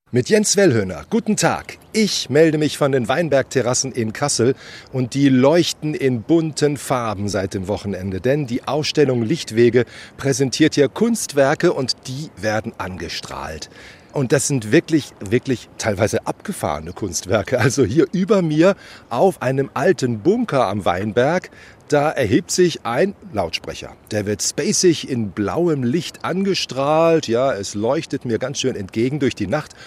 Mit Jens Wellhöhner. Guten Tag. Ich melde mich von den Weinbergterrassen in Kassel und die leuchten in bunten Farben seit dem Wochenende, denn die Ausstellung Lichtwege präsentiert hier Kunstwerke und die werden angestrahlt. Und das sind wirklich teilweise abgefahrene Kunstwerke. Also hier über mir auf einem alten Bunker am Weinberg, da erhebt sich ein Lautsprecher. Der wird spacig in blauem Licht angestrahlt. Ja, es leuchtet mir ganz schön entgegen durch die Nacht.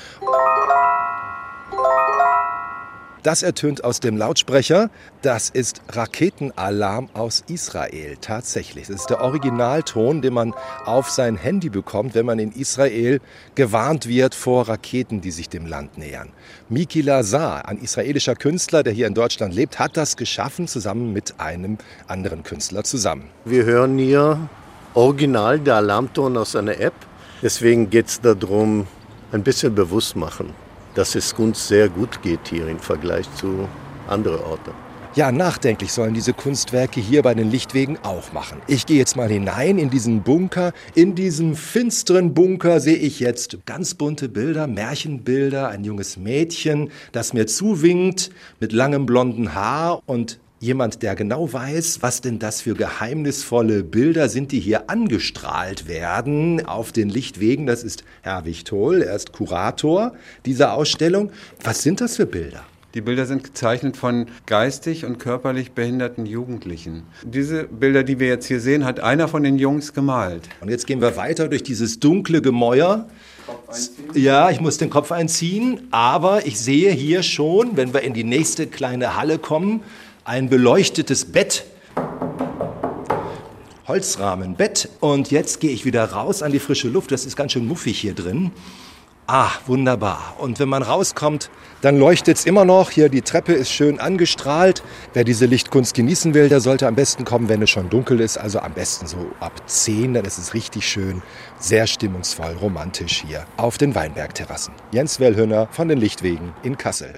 Das ertönt aus dem Lautsprecher. Das ist Raketenalarm aus Israel. Tatsächlich. Das ist der Originalton, den man auf sein Handy bekommt, wenn man in Israel gewarnt wird vor Raketen, die sich dem Land nähern. Miki Lazar, ein israelischer Künstler, der hier in Deutschland lebt, hat das geschaffen, zusammen mit einem anderen Künstler zusammen. Wir hören hier original der Alarmton aus einer App. Deswegen geht es darum, ein bisschen bewusst machen, dass es uns sehr gut geht hier im Vergleich zu anderen Orten. Ja, nachdenklich sollen diese Kunstwerke hier bei den Lichtwegen auch machen. Ich gehe jetzt mal hinein in diesen Bunker. In diesem finsteren Bunker sehe ich jetzt ganz bunte Bilder, Märchenbilder, ein junges Mädchen, das mir zuwinkt mit langem blonden Haar und jemand, der genau weiß, was denn das für geheimnisvolle Bilder sind, die hier angestrahlt werden auf den Lichtwegen. Das ist Herr Wichtol, er ist Kurator dieser Ausstellung. Was sind das für Bilder? Die Bilder sind gezeichnet von geistig und körperlich behinderten Jugendlichen. Diese Bilder, die wir jetzt hier sehen, hat einer von den Jungs gemalt. Und jetzt gehen wir weiter durch dieses dunkle Gemäuer. Ja, ich muss den Kopf einziehen, aber ich sehe hier schon, wenn wir in die nächste kleine Halle kommen, ein beleuchtetes Bett, Holzrahmenbett. Und jetzt gehe ich wieder raus an die frische Luft. Das ist ganz schön muffig hier drin. Ah, wunderbar. Und wenn man rauskommt, dann leuchtet es immer noch. Hier die Treppe ist schön angestrahlt. Wer diese Lichtkunst genießen will, der sollte am besten kommen, wenn es schon dunkel ist. Also am besten so ab 10, dann ist es richtig schön, sehr stimmungsvoll, romantisch hier auf den Weinbergterrassen. Jens Wellhöhner von den Lichtwegen in Kassel.